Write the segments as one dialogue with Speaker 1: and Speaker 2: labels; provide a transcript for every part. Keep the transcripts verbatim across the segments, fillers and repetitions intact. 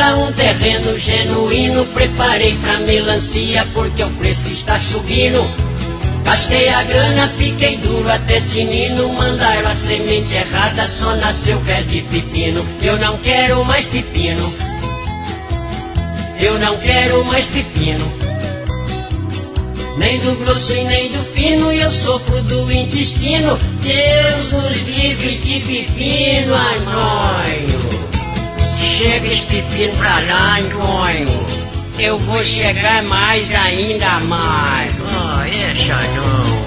Speaker 1: terra, um terreno genuíno. Preparei pra melancia porque o preço está subindo. Gastei a grana, fiquei duro até tinino. Mandaram a semente errada, só nasceu pé de pepino. Eu não quero mais pepino. Eu não quero mais pepino. Nem do grosso e nem do fino, eu sofro do intestino. Deus nos livre de pepino, Antônio. Chega esse pepino pra lá, Antônio. Eu vou chegar mais ainda mais.
Speaker 2: Ah, essa não.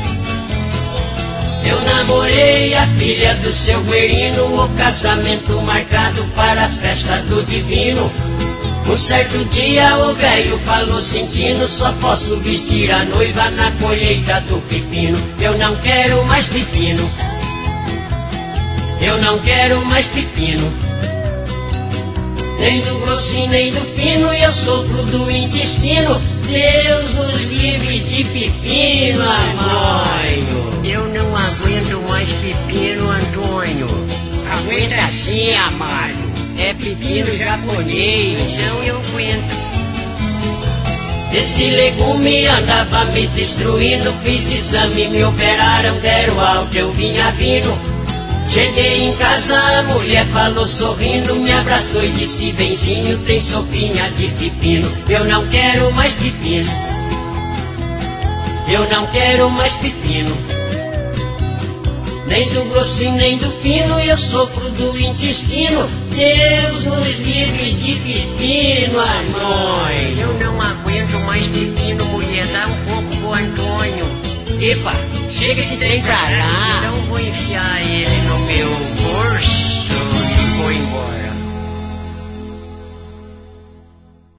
Speaker 1: Eu namorei a filha do seu Guerino, o casamento marcado para as festas do divino. Um certo dia o velho falou sentindo: só posso vestir a noiva na colheita do pepino. Eu não quero mais pepino. Eu não quero mais pepino. Nem do grosso e nem do fino, eu sofro do intestino. Deus nos livre de pepino, Antônio.
Speaker 2: Eu não aguento mais pepino, Antônio.
Speaker 1: Aguenta sim, amado. É pepino japonês.
Speaker 2: Então eu aguento.
Speaker 1: Esse legume andava me destruindo. Fiz exame, me operaram, deram alta, eu vinha vindo. Cheguei em casa, a mulher falou sorrindo, me abraçou e disse: benzinho, tem sopinha de pepino. Eu não quero mais pepino. Eu não quero mais pepino. Nem do grosso e nem do fino, eu sofro do intestino. Deus nos livre de pepino, Antônio.
Speaker 2: Eu não aguento mais pepino, mulher. Dá um pouco pro Antônio.
Speaker 1: Epa, chega esse trem pra lá.
Speaker 2: Então vou